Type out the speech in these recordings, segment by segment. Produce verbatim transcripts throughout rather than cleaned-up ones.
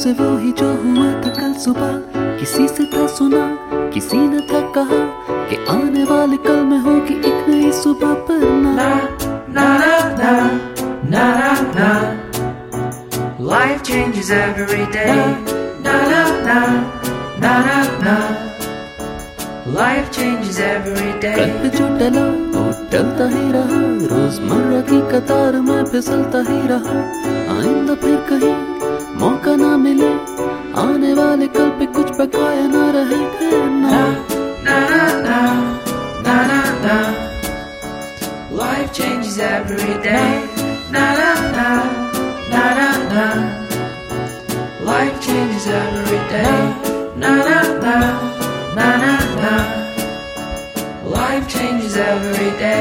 से वो ही जो हुआ था कल सुबह, किसी से था सुना, किसी ने था कहा कि आने वाले कल में होगी एक नई सुबह। पर ना Na na na na na na. Life changes every day. Na na na na na na. Life changes every day. कल पे जो डला वो डलता ही रहा, रोजमर्रा की कतार में फिसलता ही रहा। आइंदा फिर कहीं मौका ना मिले, आने वाले कल पे कुछ बकाया ना रहे। Na na na na na na na. Life changes every day. Na na na na na na. Life changes every day. Na na na na na na. Life changes every day.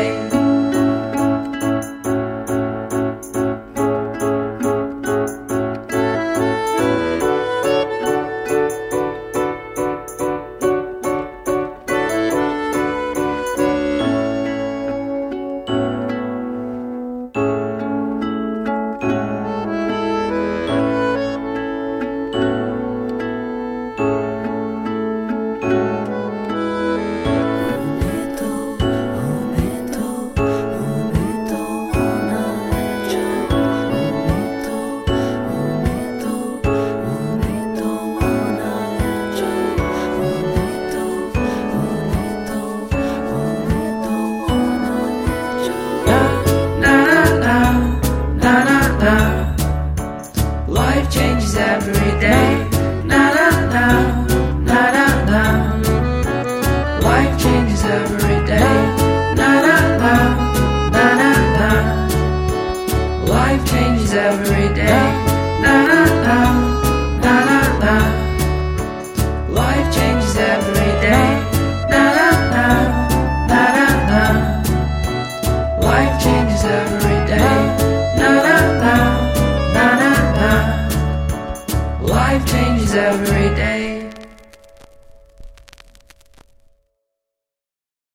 Life changes every day. Na na na na na na. Life changes every day. Na na na na na na. Life changes every day. Na na na na na na. Life changes every day. Na na na na na na. Life changes every day. Na na na na na na. Life changes every day.